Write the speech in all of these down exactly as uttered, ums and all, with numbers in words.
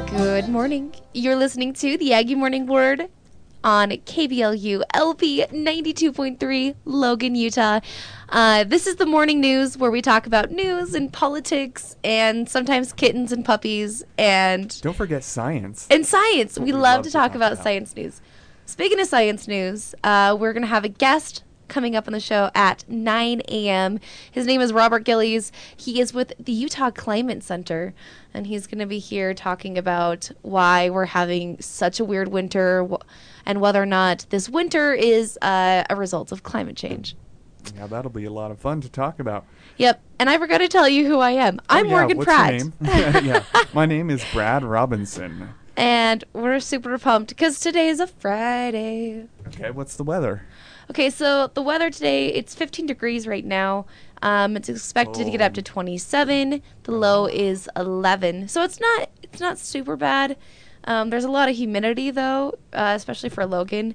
Good morning. You're listening to the Aggie Morning Word on K B L U L P ninety-two point three, Logan, Utah. Uh, this is the morning news where we talk about news and politics and sometimes kittens and puppies and Don't forget science. and science. What We, we love, love to to talk talk about, about. science news. Speaking of science news, uh, we're going to have a guest coming up on the show at nine a.m. His name is Robert Gillies. He is with the Utah Climate Center, and he's going to be here talking about why we're having such a weird winter wh- and whether or not this winter is uh, a result of climate change. Yeah, that'll be a lot of fun to talk about. Yep, and I forgot to tell you who I am. I'm oh, yeah, Morgan what's Pratt. Your name? yeah, my name is Brad Robinson. And we're super pumped because today is a Friday. Okay, what's the weather? Okay, so the weather today, it's fifteen degrees right now. Um, it's expected to get up to twenty-seven. The low is eleven. So it's not it's not super bad. Um, there's a lot of humidity, though, uh, especially for Logan.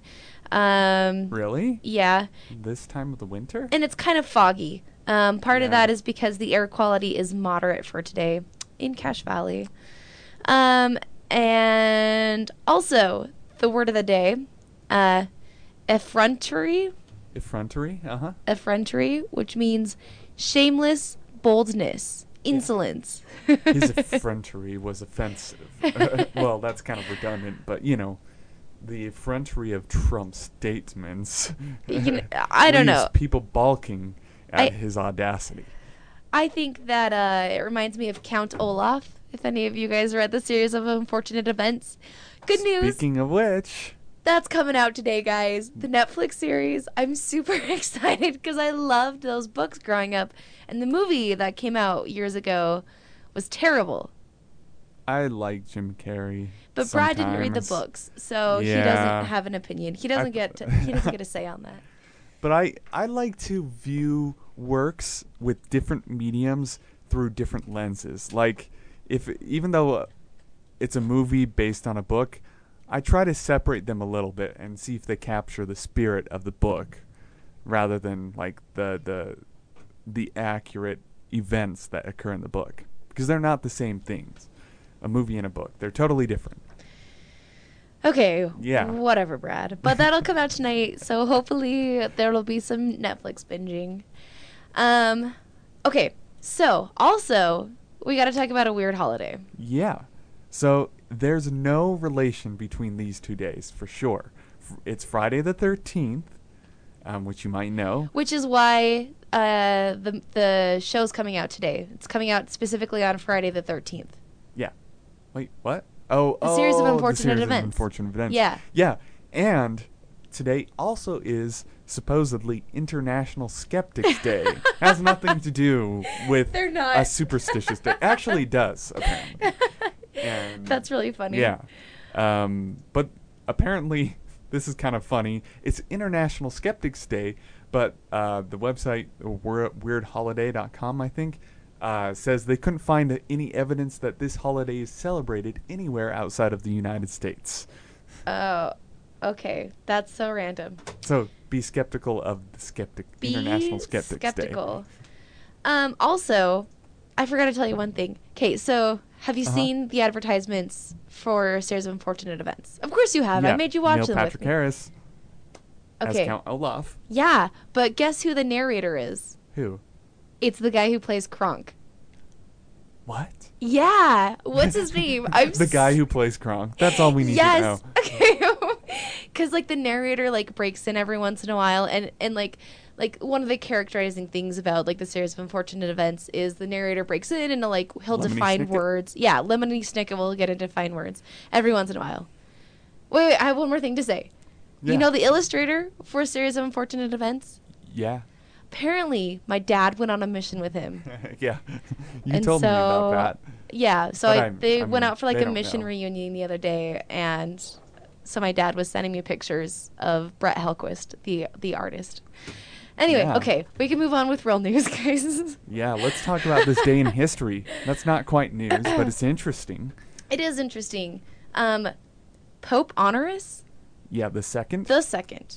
Um, Really? yeah, This time of the winter? and it's kind of foggy. Um, part of Yeah. that is because the air quality is moderate for today in Cache Valley. Um, and also, the word of the day, uh, effrontery. Effrontery? Uh-huh. Effrontery, which means shameless boldness, insolence. His effrontery was offensive. well, that's kind of redundant, but, you know, the effrontery of Trump's statements You know, I don't leaves know. people balking at I- his audacity. I think that uh, it reminds me of Count Olaf, if any of you guys read the series of unfortunate events. Good news. Speaking of which... That's coming out today, guys. The Netflix series. I'm super excited because I loved those books growing up. And the movie that came out years ago was terrible. I like Jim Carrey. But Brad didn't read the sometimes. books, so he Yeah. doesn't have an opinion. He doesn't I- get to, he doesn't get a say on that. But I, I like to view works with different mediums through different lenses. Like, if even though uh, it's a movie based on a book, I try to separate them a little bit and see if they capture the spirit of the book rather than like the the the accurate events that occur in the book, because they're not the same things. A movie and a book, they're totally different. Okay. Yeah. Whatever, Brad. But that'll come out tonight, so hopefully there'll be some Netflix binging. Um, okay. So, also, we got to talk about a weird holiday. Yeah. So there's no relation between these two days, for sure. F- It's Friday the thirteenth, um, which you might know. Which is why uh, the the show's coming out today. It's coming out specifically on Friday the thirteenth. Yeah. Wait, what? Oh, A oh, series of the unfortunate series of events. unfortunate events. Yeah. Yeah. And today also is supposedly International Skeptics Day. Has nothing to do with They're not. a superstitious day. Actually does, apparently. And That's really funny. Yeah. Um, but apparently, this is kind of funny. It's International Skeptics Day, but uh, the website, weird holiday dot com, I think, uh, says they couldn't find any evidence that this holiday is celebrated anywhere outside of the United States. Oh, okay. That's so random. So be skeptical of the skeptic Be International Skeptics skeptical. Um, also, I forgot to tell you one thing. Okay, so have you Uh-huh. seen the advertisements for Series of Unfortunate Events? Of course you Day. have. I made you watch Neil them Patrick with me. Harris Okay. as Count Olaf. Yeah, but guess who the narrator is? Who? It's the guy who plays Kronk. What? Yeah. What's his name? I'm the guy s- who plays Kronk. That's all we need yes. to know. Okay. Because like the narrator like breaks in every once in a while, and and like like one of the characterizing things about like the Series of Unfortunate Events is the narrator breaks in and like he'll Lemony define Snicket? words. Yeah, Lemony Snicket will get into define words every once in a while. Wait, wait, I have one more thing to say. Yeah. You know the illustrator for a Series of Unfortunate Events? Yeah. Apparently, my dad went on a mission with him. yeah. You And told me about so- that. Yeah, so But I, I'm- they I went mean, out for like they a don't mission know. reunion the other day, and so my dad was sending me pictures of Brett Helquist, the the artist. Anyway, Yeah. okay, we can move on with real news, guys. Yeah, let's talk about this day in history. That's not quite news, but it's interesting. It is interesting. Um, Pope Honoris Yeah, the second. the Second.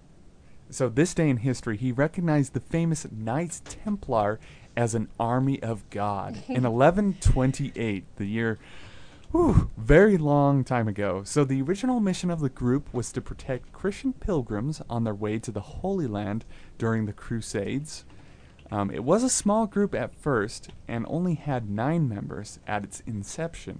So this day in history, he recognized the famous Knights Templar as an army of God. In eleven twenty-eight, the year Whew, very long time ago. So the original mission of the group was to protect Christian pilgrims on their way to the Holy Land during the Crusades. Um, it was a small group at first and only had nine members at its inception.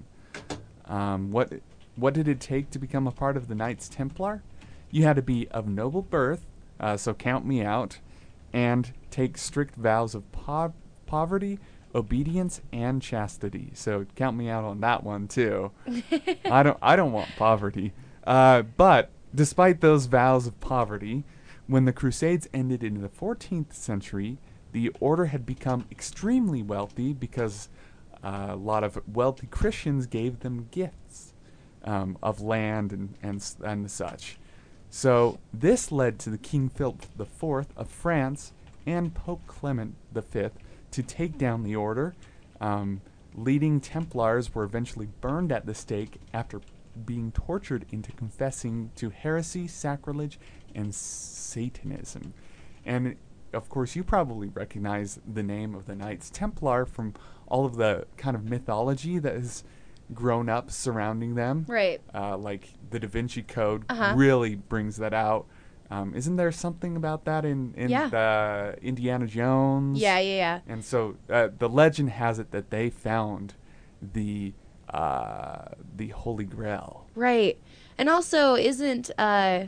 Um, what what did it take to become a part of the Knights Templar? You had to be of noble birth, uh, so count me out, and take strict vows of po- poverty, obedience, and chastity. So count me out on that one too. I don't I don't want poverty. Uh, but despite those vows of poverty, when the Crusades ended in the fourteenth century, the order had become extremely wealthy because uh, a lot of wealthy Christians gave them gifts um, of land and, and and such. So this led to the King Philip the Fourth of France and Pope Clement the Fifth to take down the order. Um, leading Templars were eventually burned at the stake after being tortured into confessing to heresy, sacrilege, and Satanism. And of course, you probably recognize the name of the Knights Templar from all of the kind of mythology that has grown up surrounding them. Right. Uh, like the Da Vinci Code Uh-huh. really brings that out. Um, isn't there something about that in, in Yeah. the Indiana Jones? Yeah, yeah, yeah. And so uh, the legend has it that they found the uh, the Holy Grail. Right. And also, isn't uh,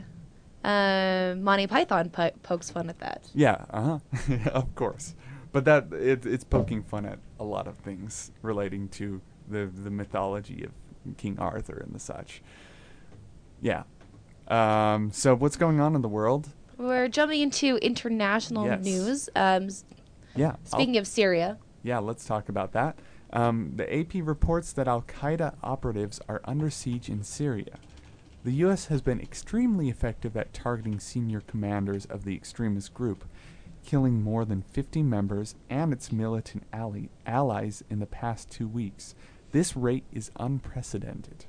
uh, Monty Python po- pokes fun at that? Yeah, uh huh, of course. But that it, it's poking fun at a lot of things relating to the the mythology of King Arthur and the such. Yeah. Um, so what's going on in the world? We're jumping into international Yes. news. Um, s- Yeah. I'll- speaking of Syria. Yeah, let's talk about that. Um, the A P reports that Al-Qaeda operatives are under siege in Syria. The U S has been extremely effective at targeting senior commanders of the extremist group, killing more than fifty members and its militant ally- allies in the past two weeks. This rate is unprecedented.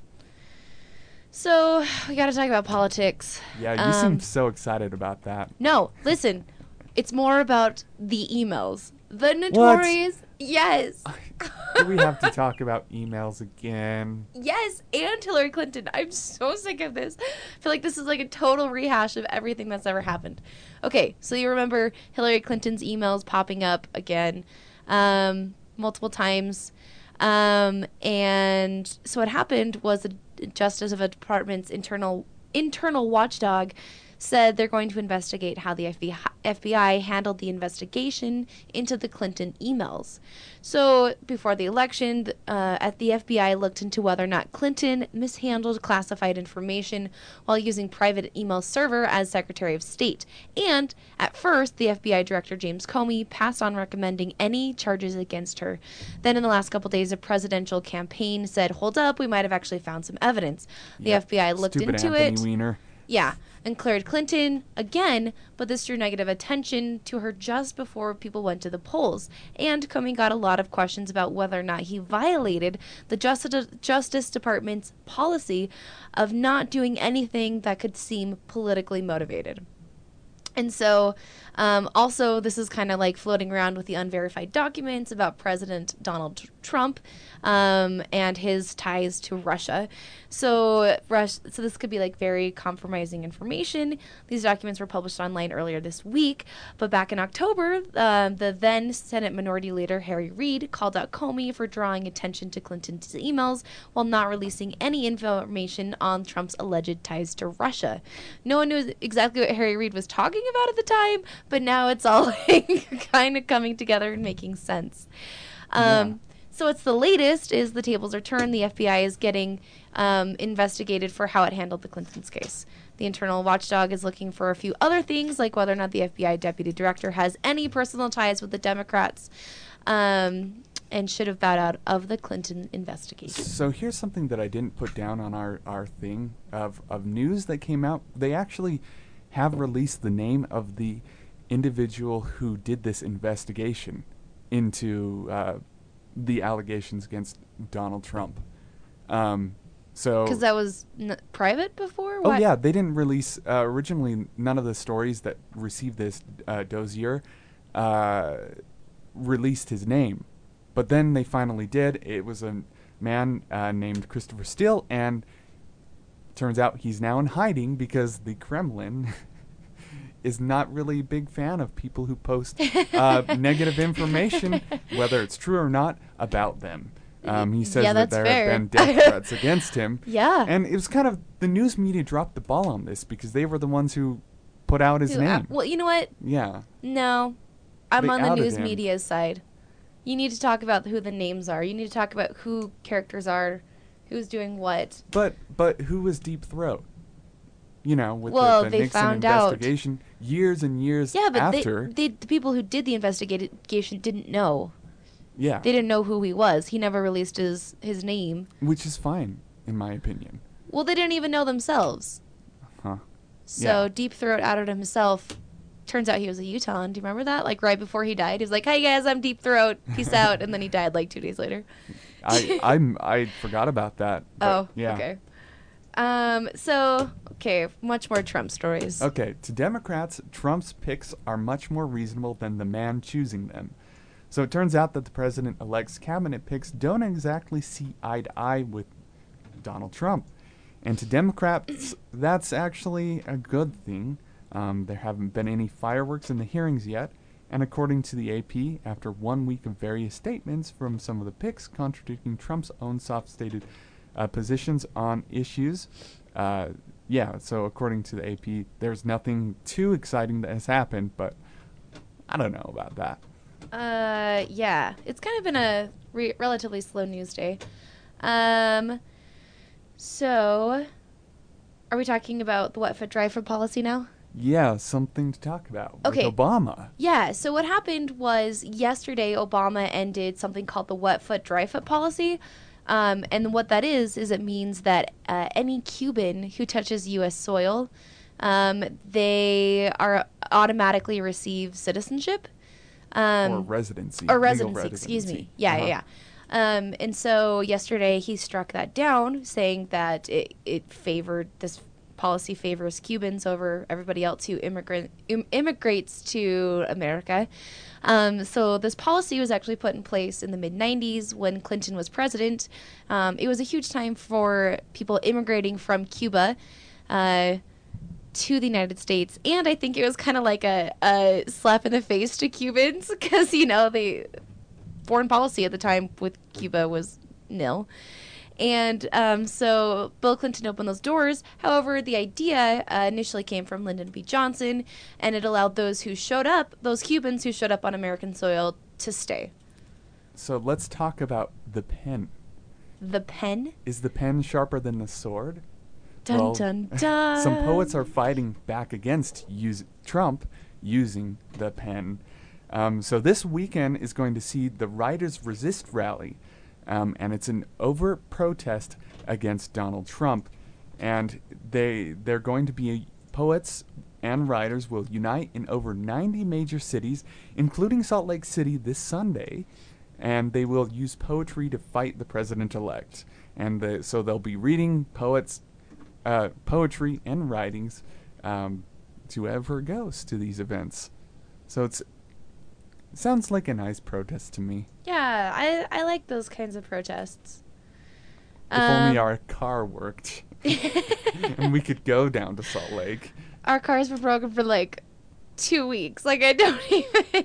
So, we got to talk about politics. Yeah, you seem Um, so excited about that. No, listen. It's more about the emails. The notorious. Yes. Do we have to talk about emails again? Yes, and Hillary Clinton. I'm so sick of this. I feel like this is like a total rehash of everything that's ever happened. Okay, so you remember Hillary Clinton's emails popping up again um, multiple times. Um, and so what happened was the Justice of a Department's internal internal watchdog said they're going to investigate how the F B I, F B I handled the investigation into the Clinton emails. So before the election, th- uh, at the F B I looked into whether or not Clinton mishandled classified information while using private email server as Secretary of State. And at first, the F B I Director James Comey passed on recommending any charges against her. Then in the last couple days, a presidential campaign said, hold up, we might have actually found some evidence. The Yeah, F B I looked stupid into Anthony it. Weiner. Yeah, and cleared Clinton again, but this drew negative attention to her just before people went to the polls. And Comey got a lot of questions about whether or not he violated the Justice, Justice Department's policy of not doing anything that could seem politically motivated. And so, um, also, this is kind of like floating around with the unverified documents about President Donald Tr- Trump um, and his ties to Russia. So, Rus- so this could be like very compromising information. These documents were published online earlier this week, but back in October, uh, the then Senate Minority Leader Harry Reid called out Comey for drawing attention to Clinton's emails while not releasing any information on Trump's alleged ties to Russia. No one knew exactly what Harry Reid was talking about at the time, but now it's all like kind of coming together and making sense. Um, Yeah. So what's the latest is the tables are turned. The F B I is getting um, investigated for how it handled the Clintons case. The internal watchdog is looking for a few other things, like whether or not the F B I deputy director has any personal ties with the Democrats um, and should have bowed out of the Clinton investigation. So here's something that I didn't put down on our, our thing of, of news that came out. They actually have released the name of the individual who did this investigation into uh, the allegations against Donald Trump. Um, so Because that was n- private before? Oh Why- yeah, they didn't release uh, originally. None of the stories that received this uh, dossier uh, released his name, but then they finally did. It was a man uh, named Christopher Steele, and turns out he's now in hiding because the Kremlin is not really a big fan of people who post uh, negative information, whether it's true or not, about them. Um, he says Yeah, that that's there fair. have been death threats against him. Yeah. And it was kind of, the news media dropped the ball on this because they were the ones who put out his Who, uh, name. well, you know what? Yeah. No. I'm They on the outed news him. media's side. You need to talk about who the names are. You need to talk about who characters are, who's doing what. But but who was Deep Throat? You know, with Well, the, the they Nixon found out. investigation, years and years Yeah, but after. they, they, the people who did the investigation didn't know. yeah. They didn't know who he was. He never released his, his name. Which is fine, in my opinion. Well, they didn't even know themselves. Huh. So Yeah. Deep Throat outed himself. Turns out he was a Utah. Do you remember that? Like right before he died, he was like, "Hi guys, I'm Deep Throat. Peace out." And then he died like two days later. I I'm, I forgot about that. but Oh, yeah. okay. Um. So okay, much more Trump stories. Okay, to Democrats, Trump's picks are much more reasonable than the man choosing them. So it turns out that the president-elect's cabinet picks don't exactly see eye to eye with Donald Trump. And to Democrats, that's actually a good thing. Um, there haven't been any fireworks in the hearings yet. And according to the A P, after one week of various statements from some of the picks contradicting Trump's own soft-stated uh, positions on issues, uh, yeah, so according to the A P, there's nothing too exciting that has happened, but I don't know about that. Uh. Yeah. It's kind of been a re- relatively slow news day. Um. So, are we talking about the wet foot, dry foot policy now? Yeah, something to talk about Okay. with Obama. Yeah, so what happened was yesterday Obama ended something called the wet foot, dry foot policy. Um, and what that is, is it means that uh, any Cuban who touches U S soil, um, they are automatically receive citizenship. Um, or residency. or legal residency, excuse me. residency. Yeah, Uh-huh. yeah, yeah. Um, and so yesterday he struck that down, saying that it, it favored this policy favors Cubans over everybody else who immigrant im- immigrates to America. Um, so this policy was actually put in place in the mid nineties when Clinton was president. Um, it was a huge time for people immigrating from Cuba uh, to the United States, and I think it was kind of like a, a slap in the face to Cubans because you know the foreign policy at the time with Cuba was nil. And um, so Bill Clinton opened those doors. However, the idea uh, initially came from Lyndon B. Johnson, and it allowed those who showed up, those Cubans who showed up on American soil, to stay. So let's talk about the pen. The pen? Is the pen sharper than the sword? Dun Well, dun dun. Some poets are fighting back against use, Trump using the pen. Um, so this weekend is going to see the Writers Resist rally. Um, and it's an overt protest against Donald Trump. And they, they're going to be poets and writers will unite in over ninety major cities, including Salt Lake City this Sunday. And they will use poetry to fight the president-elect. And the, so they'll be reading poets, uh, poetry and writings um, to whoever goes to these events. So it's sounds like a nice protest to me. Yeah, I, I like those kinds of protests. If only Um, our car worked and we could go down to Salt Lake. Our cars were broken for like two weeks. Like, I don't even.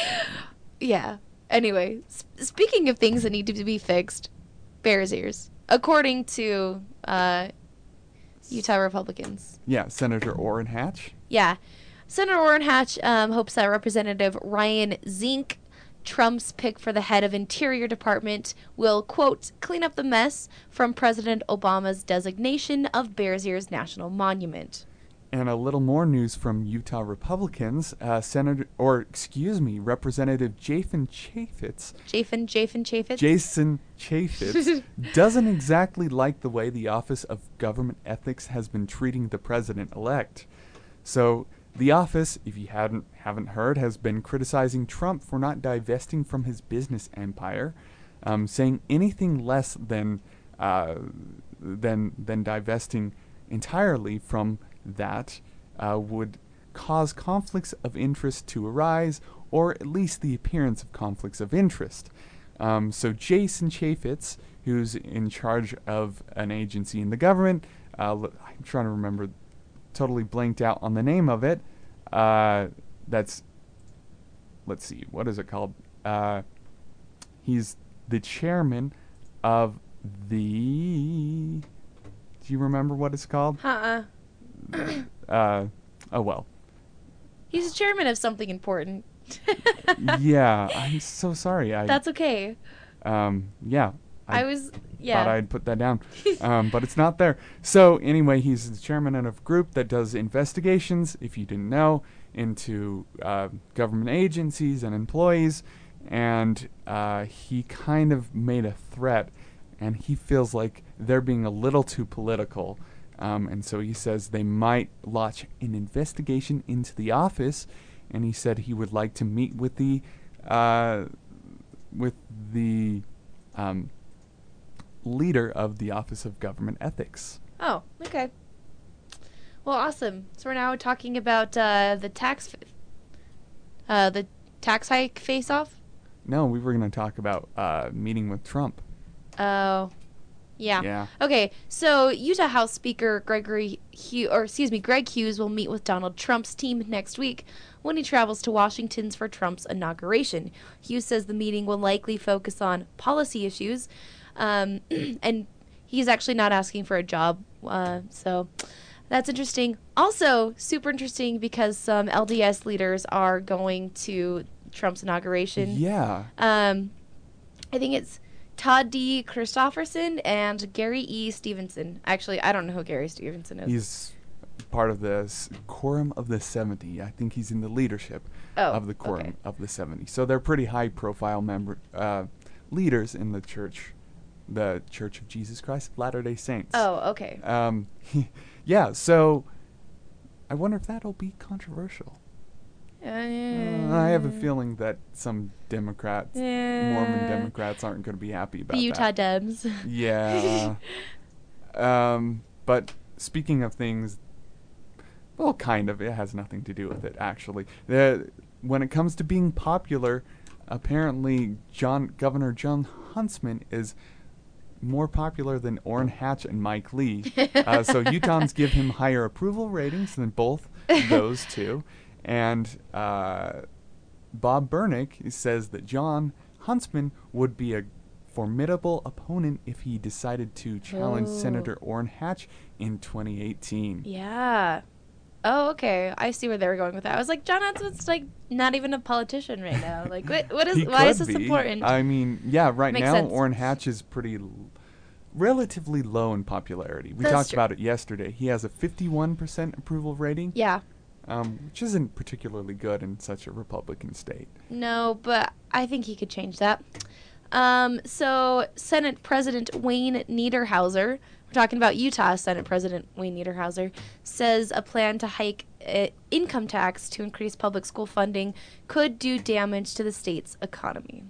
Yeah. Anyway, sp- speaking of things that need to be fixed, Bears ears. According to uh, Utah Republicans. Yeah, Senator Orrin Hatch. Yeah. Senator Orrin Hatch um, hopes that Representative Ryan Zink, Trump's pick for the head of Interior Department, will, quote, clean up the mess from President Obama's designation of Bears Ears National Monument. And a little more news from Utah Republicans. Uh, Senator, or excuse me, Representative Jason Chaffetz, Chafin, Chafin, Chaffetz? Jason Chaffetz doesn't exactly like the way the Office of Government Ethics has been treating the president-elect. So the office, if you hadn't haven't heard, has been criticizing Trump for not divesting from his business empire, um, saying anything less than uh, than than divesting entirely from that uh, would cause conflicts of interest to arise, or at least the appearance of conflicts of interest. Um, so Jason Chaffetz who's in charge of an agency in the government. Uh, l- I'm trying to remember, totally blanked out on the name of it. Uh, that's, let's see, what is it called? Uh, he's the chairman of the. Do you remember what it's called? Uh-uh. uh, oh well. He's the chairman of something important. Yeah, I'm so sorry. I. That's okay. Um. Yeah. I, was, yeah. Thought I'd put that down, um, but it's not there. So anyway, he's the chairman of a group that does investigations, if you didn't know, into uh, government agencies and employees, and uh, he kind of made a threat, and he feels like they're being a little too political, um, and so he says they might launch an investigation into the office, and he said he would like to meet with the uh, with the um, leader of the Office of Government Ethics. Oh, okay. Well, awesome. So we're now talking about uh, the tax, f- uh, the tax hike face-off. No, we were going to talk about uh, meeting with Trump. Oh, yeah. Yeah. Okay, so Utah House Speaker Gregory Hughes, or excuse me, Greg Hughes will meet with Donald Trump's team next week when he travels to Washington for Trump's inauguration. Hughes says the meeting will likely focus on policy issues, um, and he's actually not asking for a job, uh, so that's interesting. Also, super interesting because some L D S leaders are going to Trump's inauguration. Yeah. Um, I think it's Todd D. Christofferson and Gary E. Stevenson. Actually, I don't know who Gary Stevenson is. He's part of the s- Quorum of the seventy. I think he's in the leadership Oh, of the Quorum okay. of the seventy. So they're pretty high-profile member uh, leaders in the church, the Church of Jesus Christ of Latter-day Saints. Oh, okay. Um, yeah. So I wonder if that'll be controversial. Uh, Uh, I have a feeling that some Democrats, Mormon Democrats, aren't going to be happy about The Utah that. Debs. Yeah. um, but speaking of things, well, kind of, it has nothing to do with it, actually. The, when it comes to being popular, apparently John Governor John Huntsman is more popular than Orrin Hatch and Mike Lee. uh, so Utahns give him higher approval ratings than both those two. And uh, Bob Bernick says that John Huntsman would be a formidable opponent if he decided to challenge Oh. Senator Orrin Hatch in twenty eighteen. Yeah. Oh, okay. I see where they were going with that. I was like, John Huntsman's like not even a politician right now. Like, what? What is? He Why is could this be. important? I mean, yeah, right Makes now sense. Orrin Hatch is pretty l- relatively low in popularity. We That's talked true. about it yesterday. He has a fifty-one percent approval rating, Yeah. um, which isn't particularly good in such a Republican state. No, but I think he could change that. Um, so Senate President Wayne Niederhauser, we're talking about Utah Senate President Wayne Niederhauser, says a plan to hike uh, income tax to increase public school funding could do damage to the state's economy.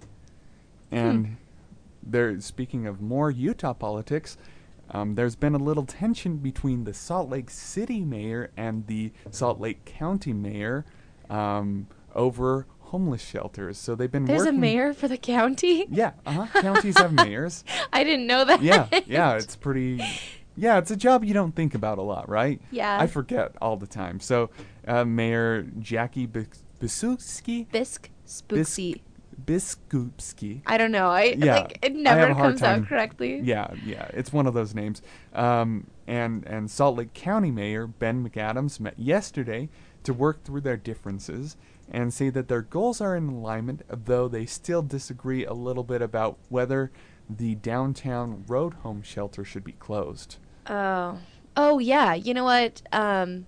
And there, speaking of more Utah politics, um, there's been a little tension between the Salt Lake City mayor and the Salt Lake County mayor um, over homeless shelters. So they've been There's working. a mayor for the county? Yeah, uh-huh. Counties have mayors. I didn't know that. Yeah, yeah, it's pretty. Yeah, it's a job you don't think about a lot, right? Yeah. I forget all the time. So, uh, Mayor Jackie Bis- Biskupski, Bisk Spooksy. Biskupski. I don't know. I Yeah, like it I never have a hard comes time. out correctly. Yeah, yeah, it's one of those names. Um, and and Salt Lake County Mayor Ben McAdams met yesterday to work through their differences and say that their goals are in alignment, though they still disagree a little bit about whether the downtown road home shelter should be closed. Oh. Oh yeah. You know what? Um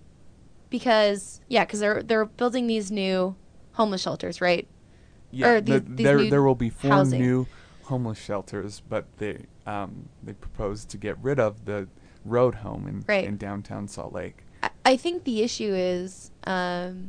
because yeah, cuz they're they're building these new homeless shelters, right? Yeah, Or the- these- these there new there will be four housing. new homeless shelters, but they um they propose to get rid of the road home in Right. in downtown Salt Lake. I, I think the issue is um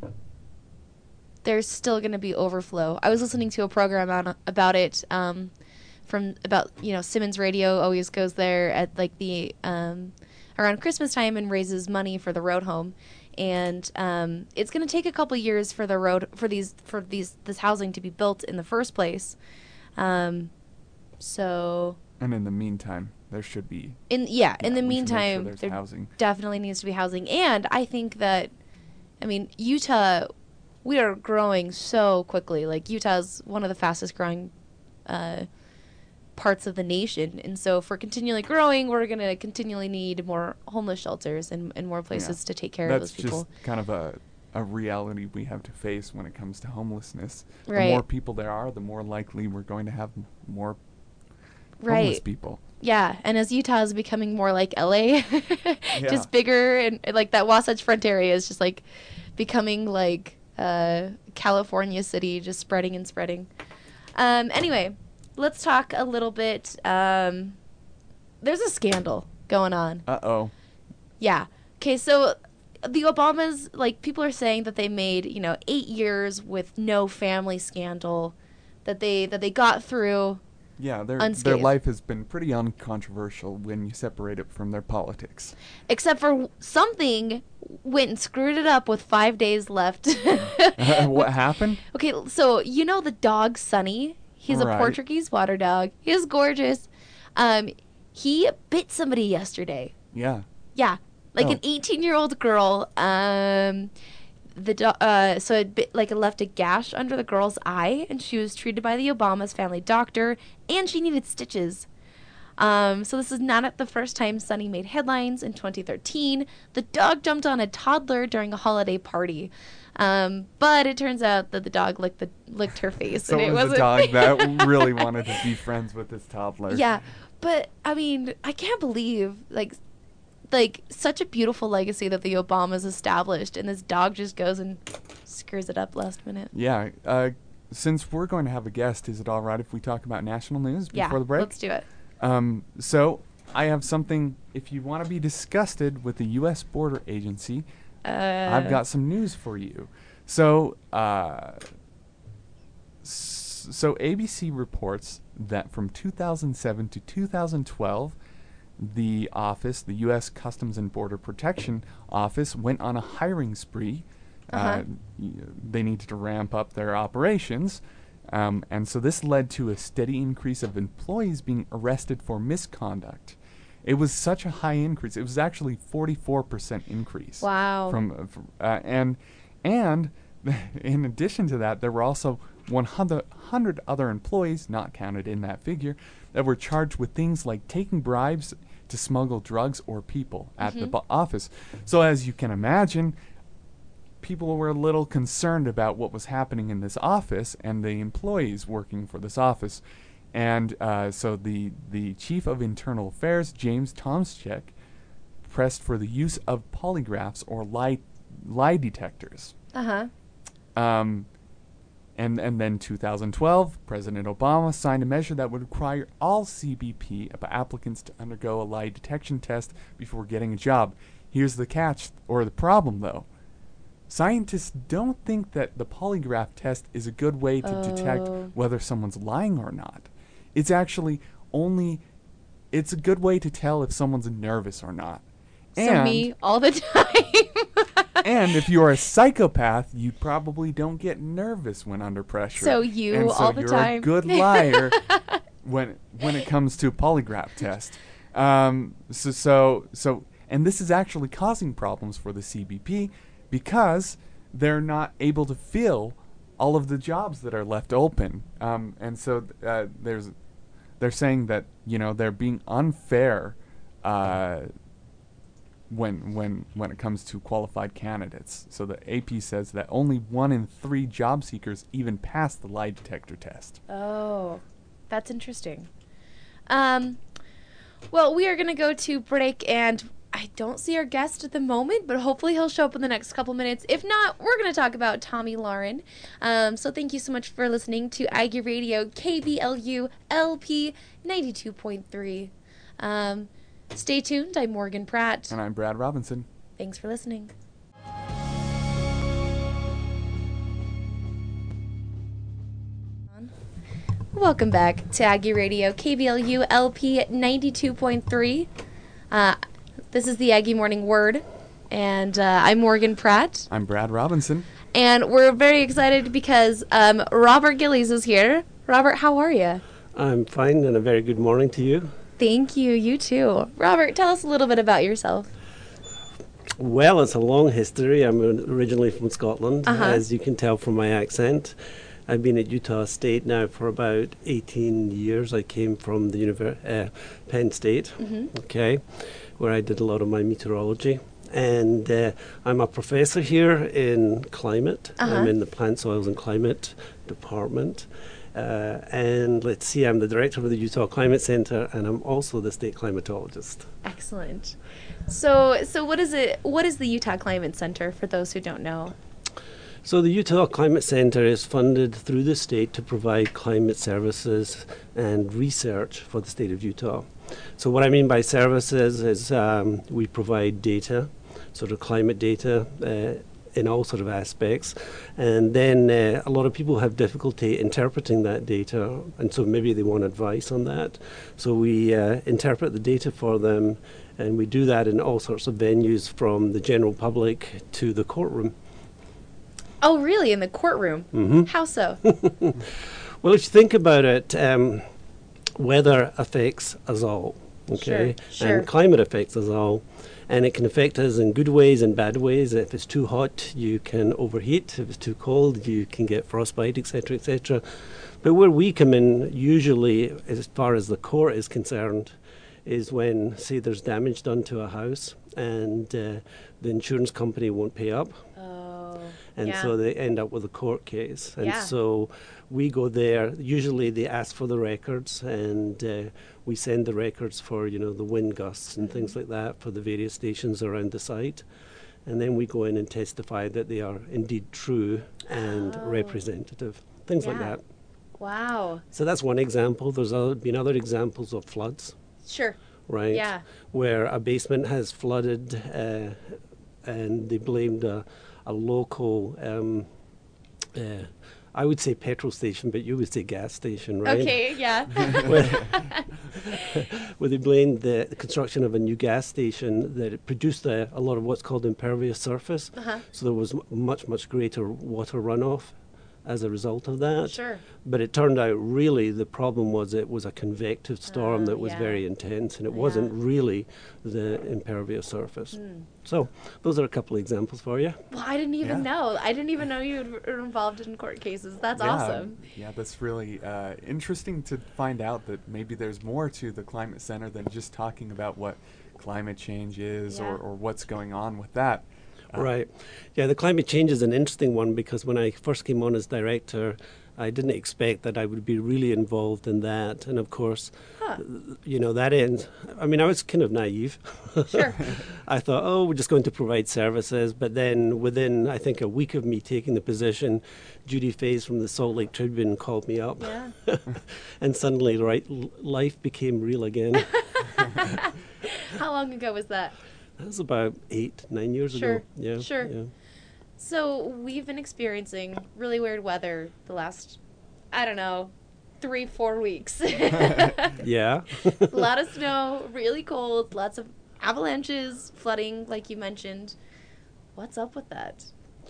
there's still going to be overflow. I was listening to a program on about it um from about, you know, Simmons Radio always goes there at like the um around Christmas time and raises money for the road home. And um, it's going to take a couple years for the road for these for these this housing to be built in the first place. Um, so And in the meantime, there should be. In yeah, in the we should make sure meantime, there's there housing. definitely needs to be housing, and I think that, I mean, Utah, we are growing so quickly. Like Utah's one of the fastest growing uh, parts of the nation, and so if we're continually growing, we're gonna continually need more homeless shelters and, and more places Yeah. to take care That's of those people. just kind of a a reality we have to face when it comes to homelessness. Right. The more people there are, the more likely we're going to have m- more homeless Right. people. Yeah, and as Utah is becoming more like L A, Yeah. just bigger, and, and like that Wasatch Front area is just like becoming like uh, California city, just spreading and spreading. Um, anyway, let's talk a little bit. Um, there's a scandal going on. Uh-oh. Yeah. Okay, so the Obamas, like, people are saying that they made, you know, eight years with no family scandal, that they that they got through. Yeah, their Unscathed. their life has been pretty uncontroversial when you separate it from their politics. Except for w- something went and screwed it up with five days left. What happened? Okay, so you know the dog Sunny? He's Right. a Portuguese water dog. He is gorgeous. Um, he bit somebody yesterday. Yeah. Yeah, like Oh. an eighteen-year-old girl. Um, the do- uh, so it bit, like it left a gash under the girl's eye, and she was treated by the Obama's family doctor, and she needed stitches. Um, so this is not the first time Sunny made headlines. In twenty thirteen, the dog jumped on a toddler during a holiday party, um, but it turns out that the dog licked the licked her face, So and it it was wasn't a dog that really wanted to be friends with this toddler. Yeah, but I mean, I can't believe like like such a beautiful legacy that the Obamas established, and this dog just goes and screws it up last minute. Yeah. Uh, since we're going to have a guest, is it all right if we talk about national news Yeah, before the break? let's do it. Um, so I have something. If you want to be disgusted with the U S Border Agency, Uh, I've got some news for you. So, uh, s- so A B C reports that from two thousand seven to two thousand twelve, the office, the U S Customs and Border Protection Office, went on a hiring spree. Uh-huh. Uh, y- they needed to ramp up their operations. Um, and so this led to a steady increase of employees being arrested for misconduct. It was such a high increase. It was actually forty-four percent increase. Wow. From, uh, fr- uh, and and in addition to that, there were also one hundred other employees, not counted in that figure, that were charged with things like taking bribes to smuggle drugs or people at the Mhm. bu- office. So as you can imagine, people were a little concerned about what was happening in this office and the employees working for this office. And uh, so the, the Chief of Internal Affairs, James Tomczyk, pressed for the use of polygraphs or lie, lie detectors. Uh-huh. Um, and, and then two thousand twelve, President Obama signed a measure that would require all C B P applicants to undergo a lie detection test before getting a job. Here's the catch, or the problem, though. Scientists don't think that the polygraph test is a good way to detect Oh. whether someone's lying or not. It's actually only, it's a good way to tell if someone's nervous or not. So And- me all the time. And if you're a psychopath, you probably don't get nervous when under pressure. So you and so all the you're time. a good liar when when it comes to a polygraph test. Um, so so so, and this is actually causing problems for the C B P because they're not able to fill all of the jobs that are left open. Um, and so uh, there's they're saying that you know they're being unfair. Uh, when when when it comes to qualified candidates. So the A P says that only one in three job seekers even pass the lie detector test. Oh, that's interesting. Um, well, we are going to go to break, and I don't see our guest at the moment, but hopefully he'll show up in the next couple minutes. If not, we're going to talk about Tommy Lauren. Um, so thank you so much for listening to Aggie Radio, K B L U L P ninety-two point three. Um, stay tuned. I'm Morgan Pratt. And I'm Brad Robinson. Thanks for listening. Welcome back to Aggie Radio, K B L U L P ninety-two point three. Uh, this is the Aggie Morning Word, and uh, I'm Morgan Pratt. I'm Brad Robinson. And we're very excited because um, Robert Gillies is here. Robert, how are you? I'm fine, and a very good morning to you. Thank you. You too. Robert, tell us a little bit about yourself. Well, it's a long history. I'm originally from Scotland, Uh-huh. as you can tell from my accent. I've been at Utah State now for about eighteen years. I came from the univer- uh, Penn State, Mm-hmm. okay, where I did a lot of my meteorology. And uh, I'm a professor here in climate. Uh-huh. I'm in the Plant, Soils and Climate department. Uh, and let's see, I'm the director of the Utah Climate Center, and I'm also the state climatologist. Excellent. So, so what is it? What is the Utah Climate Center for those who don't know? So the Utah Climate Center is funded through the state to provide climate services and research for the state of Utah. So what I mean by services is um, we provide data, sort of climate data, uh, in all sort of aspects, and then uh, a lot of people have difficulty interpreting that data, and so maybe they want advice on that. So we uh, interpret the data for them, and we do that in all sorts of venues, from the general public to the courtroom. Oh, really? In the courtroom? Mm-hmm. How so? Well, if you think about it, um, weather affects us all, okay? Sure, sure. And climate affects us all. And it can affect us in good ways and bad ways. If it's too hot, you can overheat. If it's too cold, you can get frostbite, et cetera, et cetera. But where we come in, usually, as far as the court is concerned, is when, say, there's damage done to a house and uh, the insurance company won't pay up. Oh, And yeah. so they end up with a court case. And Yeah. so we go there. Usually they ask for the records, and uh, we send the records for, you know, the wind gusts and things like that for the various stations around the site. And then we go in and testify that they are indeed true and Oh. representative, things like Yeah. that. Wow. So that's one example. There's other, been other examples of floods, Sure. right? Yeah. Where a basement has flooded, uh, and they blamed a, a local, um, uh, I would say petrol station, but you would say gas station, right? Okay. Yeah. where, where they blamed the, the construction of a new gas station that it produced a, a lot of what's called impervious surface. Uh-huh. So there was m- much, much greater water runoff as a result of that. Sure. But it turned out really the problem was it was a convective storm Oh, that was yeah. very intense, and it Yeah. wasn't really the impervious surface. Hmm. So those are a couple of examples for you. Well, I didn't even Yeah. know. I didn't even know you were involved in court cases. That's yeah, awesome. Yeah, that's really uh, interesting to find out that maybe there's more to the Climate Center than just talking about what climate change is Yeah. or, or what's going on with that. Uh, Right. Yeah, the climate change is an interesting one because when I first came on as director, I didn't expect that I would be really involved in that. And of course, Huh. th- you know, that ends. I mean, I was kind of naive. Sure. I thought, oh, we're just going to provide services. But then within, I think, a week of me taking the position, Judy Fays from the Salt Lake Tribune called me up. Yeah. And suddenly, right, l- life became real again. How long ago was that? That was about eight, nine years Sure, ago. Yeah. sure. Yeah. So we've been experiencing really weird weather the last, I don't know, three, four weeks. Yeah. A lot of snow, really cold, lots of avalanches, flooding, like you mentioned. What's up with that?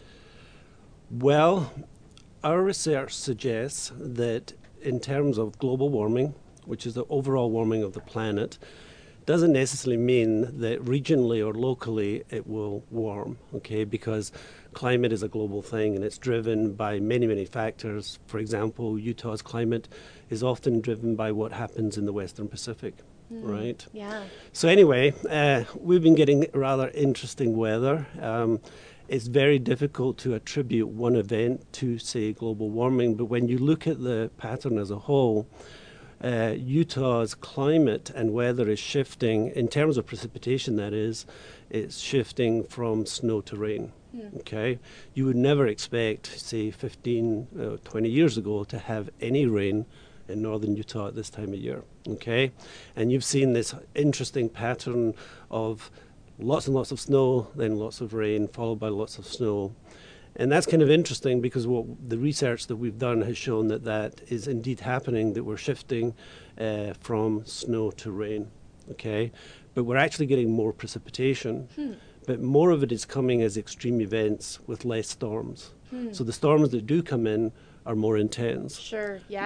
Well, our research suggests that in terms of global warming, which is the overall warming of the planet, doesn't necessarily mean that regionally or locally it will warm, okay? Because climate is a global thing and it's driven by many, many factors. For example, Utah's climate is often driven by what happens in the Western Pacific, right? Yeah. So anyway, uh, we've been getting rather interesting weather. Um, it's very difficult to attribute one event to, say, global warming, but when you look at the pattern as a whole, uh, Utah's climate and weather is shifting, in terms of precipitation that is, it's shifting from snow to rain. Okay, you would never expect, say, fifteen, uh, twenty years ago to have any rain in northern Utah at this time of year. Okay, and you've seen this interesting pattern of lots and lots of snow, then lots of rain, followed by lots of snow. And that's kind of interesting because what the research that we've done has shown that that is indeed happening, that we're shifting uh, from snow to rain. Okay, but we're actually getting more precipitation. Hmm. But more of it is coming as extreme events with less storms. Hmm. So the storms that do come in are more intense. Sure. Yeah.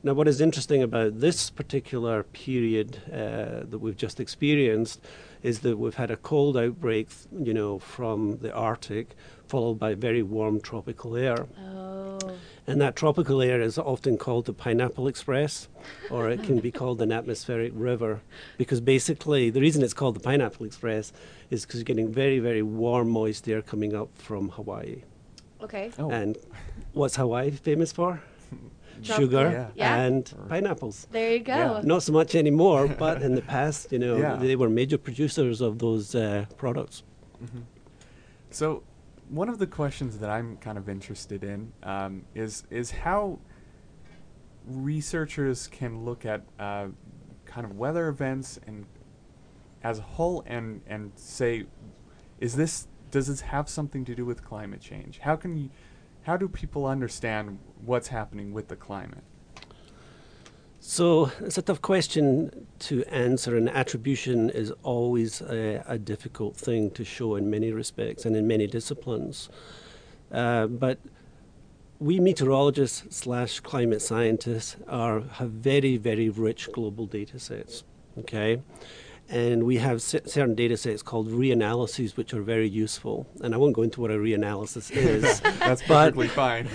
Now, what is interesting about this particular period uh, that we've just experienced is that we've had a cold outbreak, you know, from the Arctic, followed by very warm tropical air. Oh. And that tropical air is often called the Pineapple Express, or it can be called an atmospheric river, because basically the reason it's called the Pineapple Express is because you're getting very, very warm, moist air coming up from Hawaii. Okay. Oh. And what's Hawaii famous for? Tropical. Sugar Yeah. Yeah. and pineapples. There you go. Yeah. Not so much anymore, but in the past, you know, Yeah. they were major producers of those uh, products. So, one of the questions that I'm kind of interested in um, is is how researchers can look at uh, kind of weather events and as a whole and and say, is this does this have something to do with climate change? How can you, how do people understand what's happening with the climate? So it's a tough question to answer, and attribution is always a, a difficult thing to show in many respects and in many disciplines. Uh, but we meteorologists slash climate scientists are have very, very rich global data sets, okay? And we have c- certain data sets called reanalyses, which are very useful. And I won't go into what a reanalysis is. That's but perfectly fine.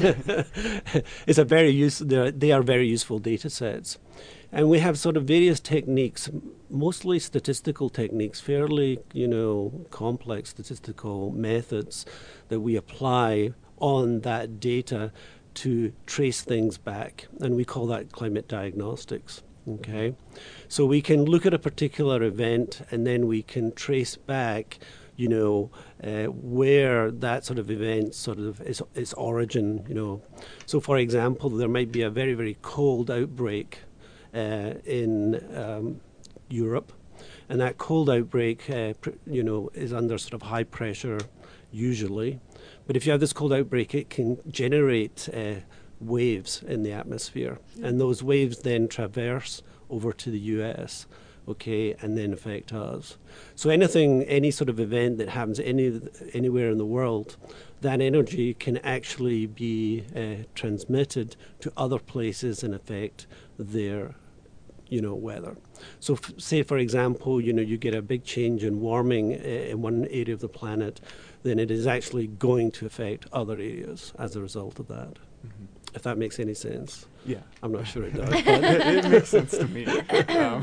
it's a very use, they're- they are very useful data sets. And we have sort of various techniques, m- mostly statistical techniques, fairly, you know, complex statistical methods that we apply on that data to trace things back. And we call that climate diagnostics. Okay, so we can look at a particular event and then we can trace back, you know, uh, where that sort of event sort of is its origin, you know. So, for example, there might be a very, very cold outbreak uh, in um, Europe, and that cold outbreak, uh, pr- you know, is under sort of high pressure usually. But if you have this cold outbreak, it can generate uh, waves in the atmosphere, and those waves then traverse over to the U S, okay, and then affect us. So anything, any sort of event that happens any anywhere in the world, that energy can actually be uh, transmitted to other places and affect their, you know, weather. So f- say, for example, you know, you get a big change in warming uh, in one area of the planet, then it is actually going to affect other areas as a result of that. If that makes any sense. Yeah. I'm not sure it does. it, it makes sense to me. Um,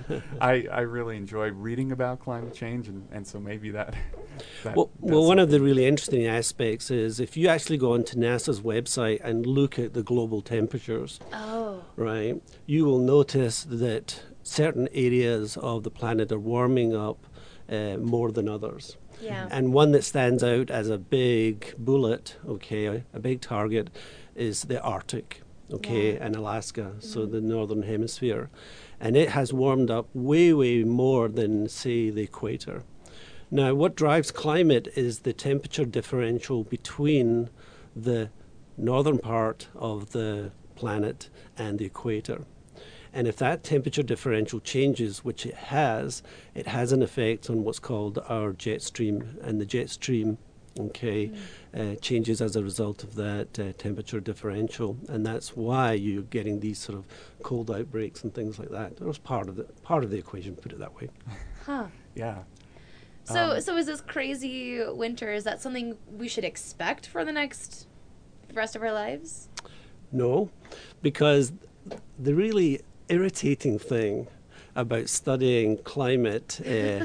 I, I really enjoy reading about climate change, and, and so maybe that. that Well, does well, one of the something. really interesting aspects is if you actually go onto NASA's website and look at the global temperatures, Oh. right, you will notice that certain areas of the planet are warming up uh, more than others. Yeah. And one that stands out as a big bullet, okay, a, a big target, is the Arctic, okay, Yeah. and Alaska, so the northern hemisphere. And it has warmed up way, way more than, say, the equator. Now, what drives climate is the temperature differential between the northern part of the planet and the equator. And if that temperature differential changes, which it has, it has an effect on what's called our jet stream. And the jet stream, okay, uh, changes as a result of that uh, temperature differential. And that's why you're getting these sort of cold outbreaks and things like that. That was part of the, part of the equation, put it that way. Huh. Yeah. So, Um, so is this crazy winter? Is that something we should expect for the next rest of our lives? No, because the really irritating thing about studying climate uh,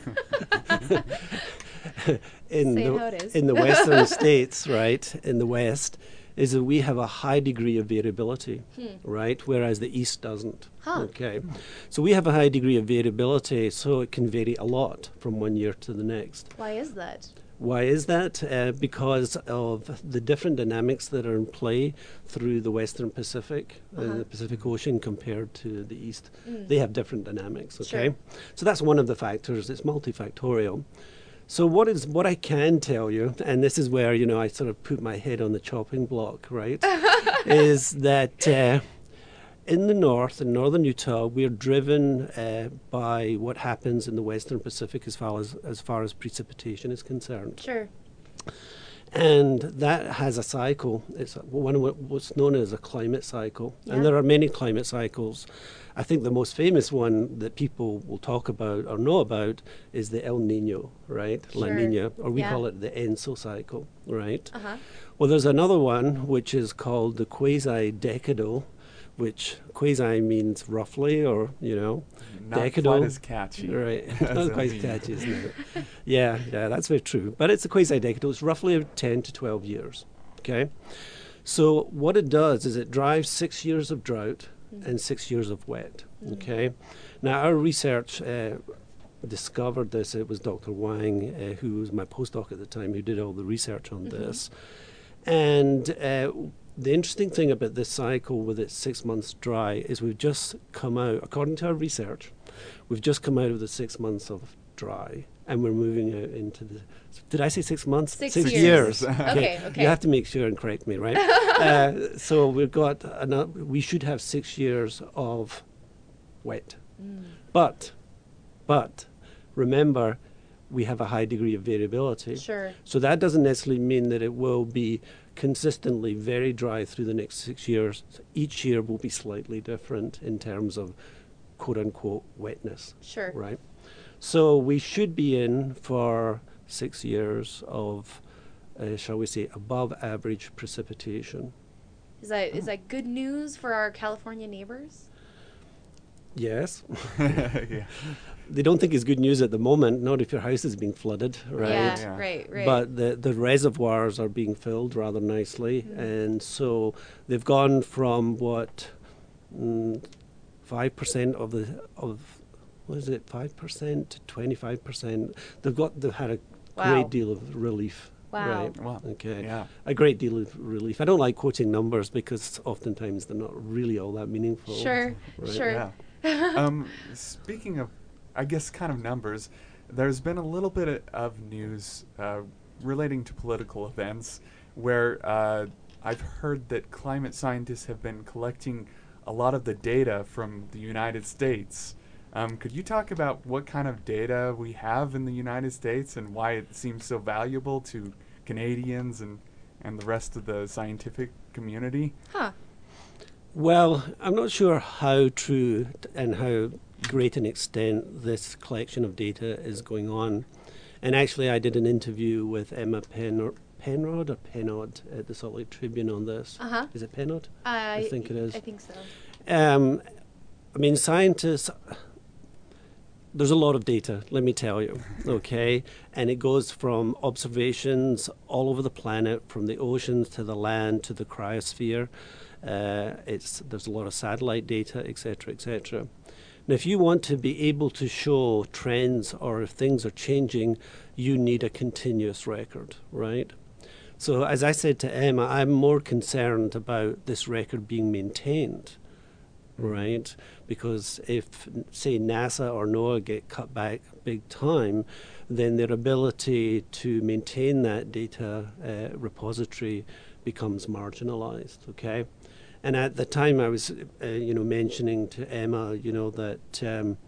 in Say the how it is. in the western states, right, in the West, is that we have a high degree of variability, right, whereas the East doesn't. Huh. Okay, so we have a high degree of variability, so it can vary a lot from one year to the next. Why is that? Why is that? Uh, because of the different dynamics that are in play through the Western Pacific, uh, Uh-huh. the Pacific Ocean compared to the East. Mm. They have different dynamics, okay? Sure. So that's one of the factors. It's multifactorial. So what is what I can tell you, and this is where, you know, I sort of put my head on the chopping block, right, is that uh, in the north, in northern Utah, we're driven uh, by what happens in the Western Pacific as far as as far as precipitation is concerned. Sure. And that has a cycle. It's one of what- what's known as a climate cycle. Yeah. And there are many climate cycles. I think the most famous one that people will talk about or know about is the El Nino, right? La Sure. Nina, or we Yeah. call it the ENSO cycle, right? Uh-huh. Well, there's another one which is called the quasi-decadal, which quasi means roughly, or, you know, Not decadal. quite as catchy. Right. as Not El quite Nino. catchy, isn't it? Yeah, yeah, that's very true. But it's a quasi-decadal. It's roughly ten to twelve years. Okay? So what it does is it drives six years of drought and six years of wet. Okay? Now, our research uh, discovered this. It was Doctor Wang, uh, who was my postdoc at the time, who did all the research on this. And uh, the interesting thing about this cycle with its six months dry is we've just come out, according to our research, we've just come out of the six months of dry, and we're moving out into the. Did I say six months? Six years. years. Okay, okay. You have to make sure and correct me, right? uh, so we've got another. We should have six years of wet, but, but, remember, we have a high degree of variability. Sure. So that doesn't necessarily mean that it will be consistently very dry through the next six years. Each year will be slightly different in terms of quote-unquote wetness, Sure. right? So we should be in for six years of, uh, shall we say, above average precipitation. Is that is that good news for our California neighbors? Yes. yeah. They don't think it's good news at the moment, not if your house is being flooded, right? Yeah, Yeah. right, right. But the, the reservoirs are being filled rather nicely. Mhm. And so they've gone from what, mm, five percent of the, of, what is it, five percent to twenty-five percent. They've got, they've had a Wow. great deal of relief. Wow. Right. Wow. Okay. Yeah. A great deal of relief. I don't like quoting numbers because oftentimes they're not really all that meaningful. Sure, Right. sure. Yeah. um, speaking of, I guess, kind of numbers, there's been a little bit of news uh, relating to political events where uh, I've heard that climate scientists have been collecting a lot of the data from the United States. Um, could you talk about what kind of data we have in the United States and why it seems so valuable to Canadians and, and the rest of the scientific community? Huh. Well, I'm not sure how true t- and how great an extent this collection of data is going on. And actually, I did an interview with Emma Pen- Penrod or Penod at the Salt Lake Tribune on this. Uh-huh. Is it Penod? I, I think it is. I think so. Um, I mean, scientists, there's a lot of data, let me tell you, okay? And it goes from observations all over the planet, from the oceans to the land to the cryosphere. Uh, it's, there's a lot of satellite data, et cetera, et cetera. Now, if you want to be able to show trends or if things are changing, you need a continuous record, right? So as I said to Emma, I'm more concerned about this record being maintained, right? Because if, say, NASA or NOAA get cut back big time, then their ability to maintain that data uh, repository becomes marginalized, okay? And at the time I was, uh, you know, mentioning to Emma, you know, that um,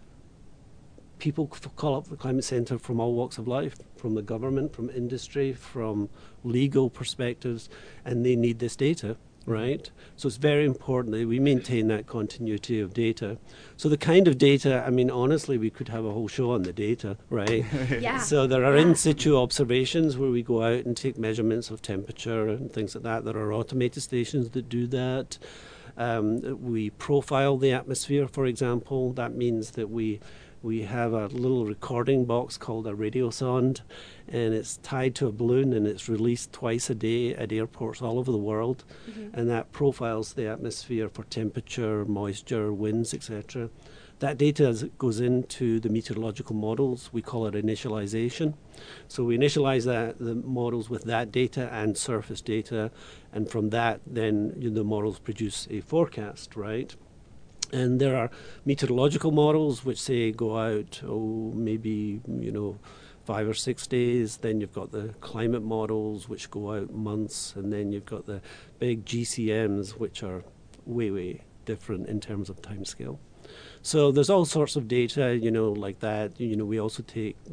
people c- call up the Climate Centre from all walks of life, from the government, from industry, from legal perspectives, and they need this data, right? So it's very important that we maintain that continuity of data. So the kind of data, I mean, honestly, we could have a whole show on the data, right? Yeah. So there are Yeah. in situ observations where we go out and take measurements of temperature and things like that. There are automated stations that do that. Um, we profile the atmosphere, for example. That means that we we have a little recording box called a radiosonde, and it's tied to a balloon and it's released twice a day at airports all over the world, Mm-hmm. and that profiles the atmosphere for temperature, moisture, winds, et cetera. That data is, goes into the meteorological models. We call it initialization. So we initialize that, the models with that data and surface data, and from that, then you know, the models produce a forecast, right? And there are meteorological models which say go out, oh, maybe, you know, five or six days. Then you've got the climate models which go out months. And then you've got the big G C Ms which are way, way different in terms of timescale. So there's all sorts of data, you know, like that. You know, we also take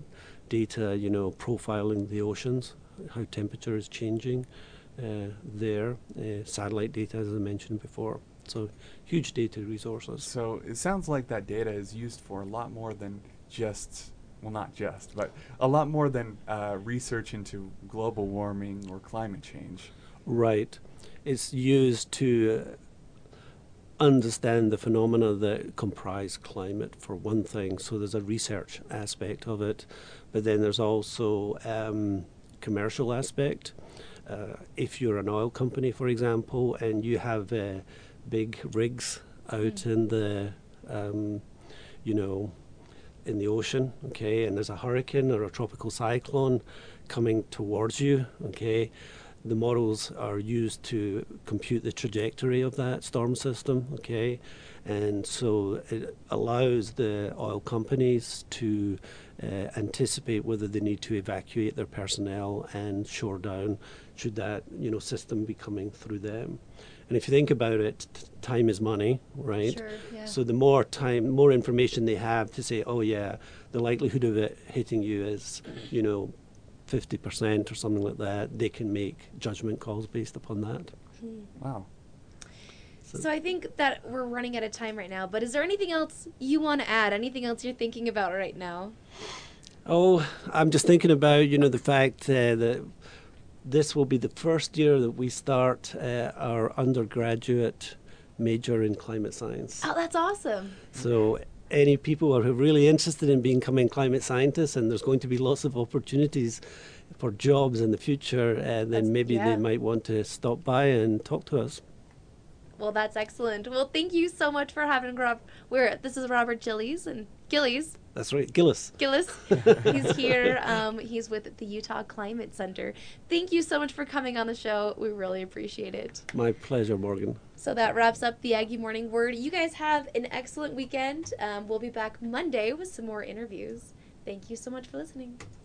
data, you know, profiling the oceans, how temperature is changing uh, there, uh, satellite data, as I mentioned before. So huge data resources. So it sounds like that data is used for a lot more than just, well, not just, but a lot more than uh, research into global warming or climate change. Right. It's used to uh, understand the phenomena that comprise climate, for one thing. So there's a research aspect of it, but then there's also um, commercial aspect. Uh, if you're an oil company, for example, and you have uh, big rigs out mm. in the, um, you know, in the ocean, okay, and there's a hurricane or a tropical cyclone coming towards you, okay, the models are used to compute the trajectory of that storm system, okay, and so it allows the oil companies to uh, anticipate whether they need to evacuate their personnel and shore down should that, you know, system be coming through them. And if you think about it, t- time is money, right? Sure, yeah. So the more time, more information they have to say, oh yeah, the likelihood of it hitting you is, you know, fifty percent or something like that, they can make judgment calls based upon that. Hmm. Wow. So, so I think that we're running out of time right now, but is there anything else you want to add? Anything else you're thinking about right now? Oh, I'm just thinking about, you know, the fact uh, that this will be the first year that we start uh, our undergraduate major in climate science. Oh, that's awesome. So any people who are really interested in becoming climate scientists, and there's going to be lots of opportunities for jobs in the future, uh, then that's, maybe yeah. they might want to stop by and talk to us. Well, that's excellent. Well, thank you so much for having Rob. We're, this is Robert Gillies and Gillies. That's right, Gillis. Gillis. He's here. Um, he's with the Utah Climate Center. Thank you so much for coming on the show. We really appreciate it. My pleasure, Morgan. So that wraps up the Aggie Morning Word. You guys have an excellent weekend. Um, we'll be back Monday with some more interviews. Thank you so much for listening.